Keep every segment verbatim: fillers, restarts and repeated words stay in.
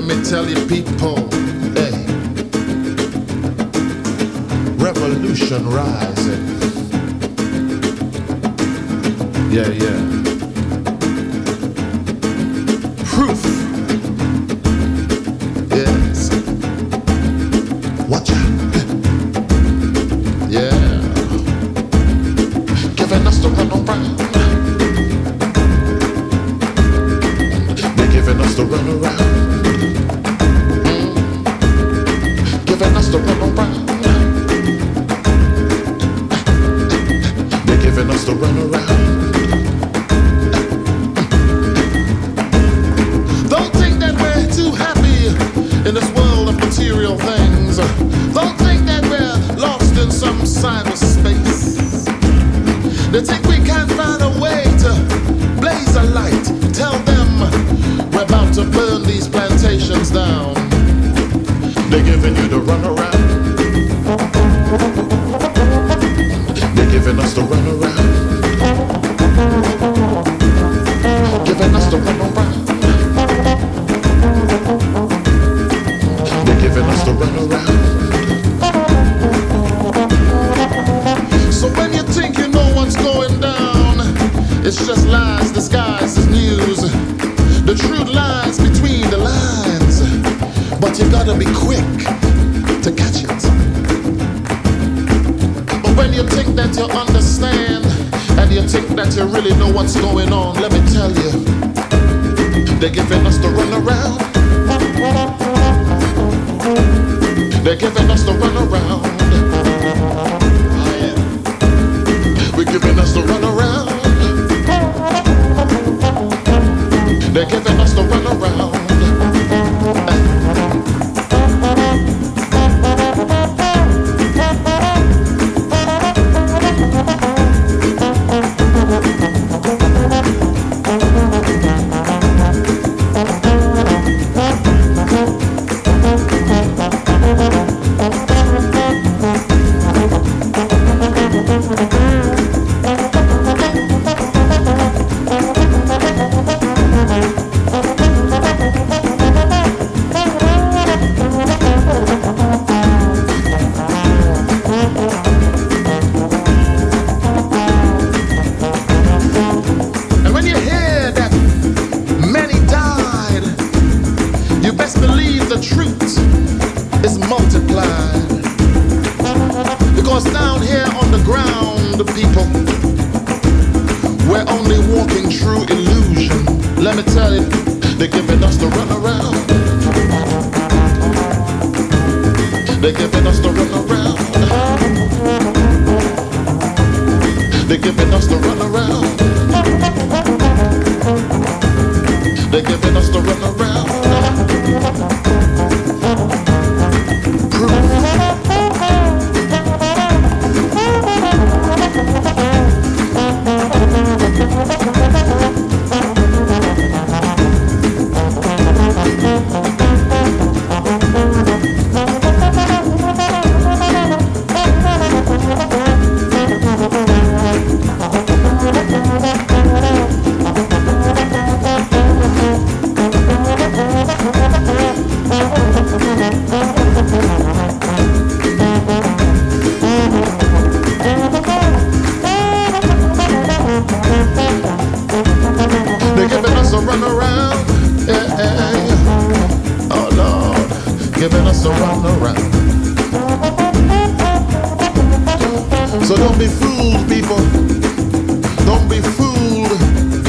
me tell you people, hey, revolution rising. Yeah, yeah. Proof. Yes. Watch out. Yeah. Giving us the run around. They're giving us the run around. Mm. Giving us the run around. They're giving us the run around. Don't think that we're too happy in this world of material things. Don't think that we're lost in some cyberspace. They think we can't find a way to blaze a light. Tell them we're about to burn these plantations down. They're giving you the runaround. They're giving us the runaround. Giving us the runaround. They're giving us the runaround. So when you think you know what's going down, it's just lies disguised as news. The truth lies between the lines, but you gotta be quick to catch it. But when you think that you understand, and you think that you really know what's going on, let me tell you, they're giving us the runaround. They're giving us the runaround. Oh yeah. We're giving us the runaround. They're giving us the runaround. Let me tell you, they're giving us the runaround. They're giving us the runaround. They're giving us the runaround. They're giving us the runaround. Proof. They're giving us a runaround, yeah, yeah. Oh Lord, giving us a runaround. So don't be fooled, people. Don't be fooled.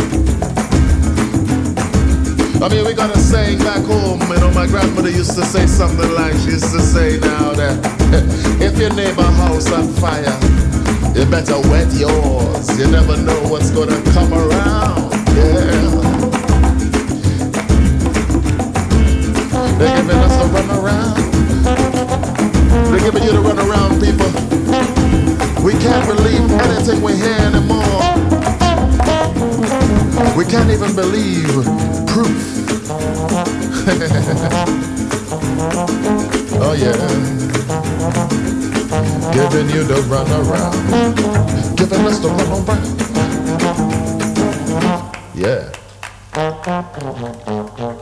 I mean, we got a saying back home. You know, my grandmother used to say something like, she used to say now that if your neighbor's house on fire, you better wet yours. You never know what's gonna come around. Yeah. They're giving us a run around. They're giving you the run around, people. We can't believe anything we hear anymore. We can't even believe proof. Oh yeah. Giving you the run around. Giving us the run around. Yeah.